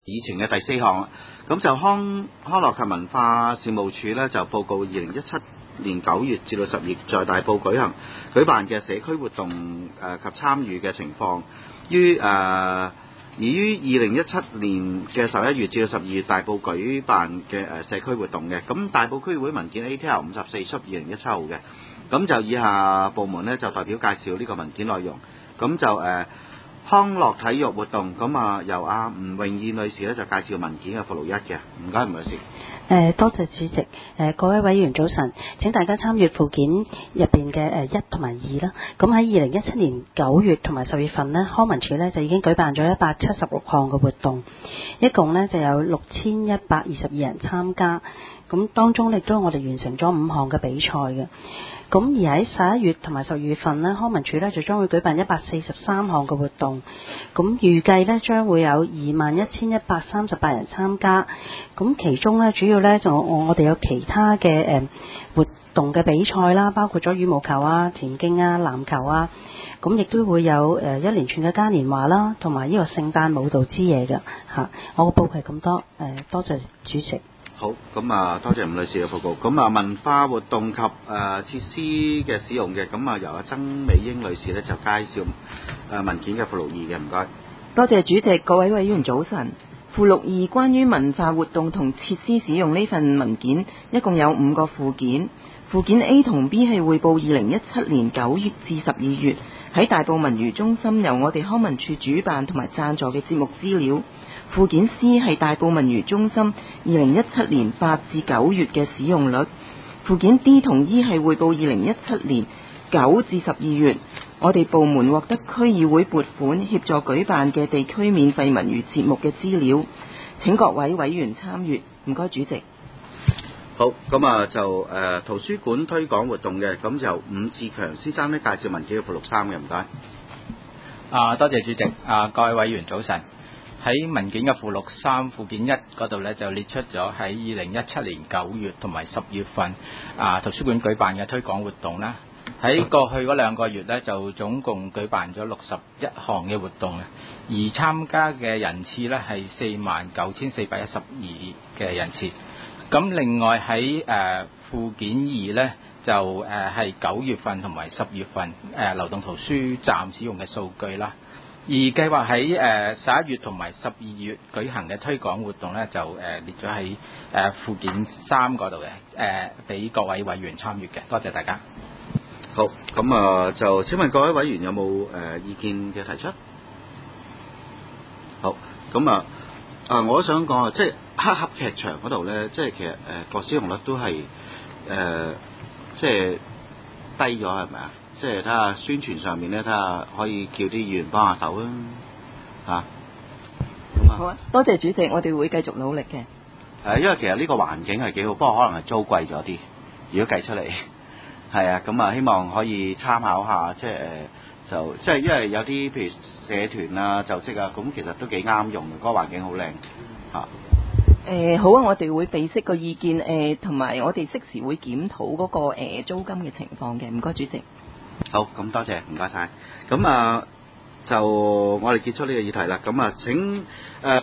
議程嘅第4項，咁就康樂及文化事務署呢就報告2017年9月至到10月在大埔舉辦嘅社區活動及參與嘅情況，於2017年嘅11月至到12月大埔舉辦嘅社區活動嘅，咁大埔區議會文件 ATL 54出2017號嘅，咁就以下部門呢就代表介紹呢個文件內容，咁就康樂體育活動，咁由吳詠燕女士咧就介紹文件嘅附錄1嘅，唔該吳女士。 多謝主席。各位委員早晨，請大家參閱附件入邊嘅1同埋2啦。咁喺2017年9月同埋10月份呢，康文署呢就已經舉辦咗176項嘅活動，一共呢就有6122人參加。咁當中亦都我哋完成咗5項嘅比賽嘅。咁而喺11月同埋12月份呢，康文署呢就將會舉辦143項嘅活動，咁預計呢將會有21,138人參加。咁其中呢，主要呢就我哋有其他嘅活動嘅比賽啦，包括咗羽毛球啊、田徑啊、籃球啊，咁亦都會有一連串嘅嘉年華啦，同埋呢個聖誕舞蹈之夜嘅嚇。我個報係咁多，多謝主席。 好，咁多謝吳女士嘅報告。咁文化活動及設施嘅使用嘅，咁由曾美英女士咧就介紹文件嘅附錄2嘅，唔該。 多謝主席，各位委員早晨。附錄2關於文化活動同設施使用呢份文件，一共有5個附件。附件 A 同 B 係匯報2017年9月至12月喺大埔文娛中心由我哋康文署主辦同埋贊助嘅節目資料。附件 C 係大埔文娛中心2017年8至9月嘅使用率。附件 D 同 E 係匯報2017年9至12月我哋部門獲得區議會撥款協助舉辦嘅地區免費文娛節目嘅資料。請各位委員參閱，唔該主席。 好，咁就圖書館推廣活動嘅，咁就伍志強先生呢介紹文件嘅附錄3嘅，唔該。 多謝主席。各位委員早晨。喺文件嘅附錄3附件1嗰度呢，就列出咗喺2017年9月同埋10月份圖書館舉辦嘅推廣活動啦。喺過去嗰2個月呢，就總共舉辦咗61項嘅活動，而參加嘅人次呢係49,412嘅人次。咁另外喺附件2呢，就係9月份同埋10月份流動圖書站使用嘅數據啦。而計劃喺11月同埋12月舉行嘅推廣活動呢，就列咗喺附件3嗰度嘅，俾各位委員參與嘅。多謝大家。 好，咁就請問各位委員有冇意見嘅提出？好，咁我都想講即係黑盒劇場嗰度呢，即係其實個使用率都係即係低咗，係咪啊？即係睇下宣傳上面咧，睇下可以叫啲議員幫下手啦，嚇。 好啊，多謝主席，我哋會繼續努力嘅。 因為其實呢個環境係幾好，不過可能係租貴咗啲。如果計出嚟，係啊，咁希望可以參考下，即係因為有啲譬如社團啊、就職啊，咁其實都幾啱用嘅，嗰個環境好靚嚇。 好啊，我哋會備悉個意見，同埋我哋適時會檢討嗰個租金嘅情況嘅。唔該，主席。 好，咁多謝，唔該晒。咁就我哋結束呢個議題啦。咁請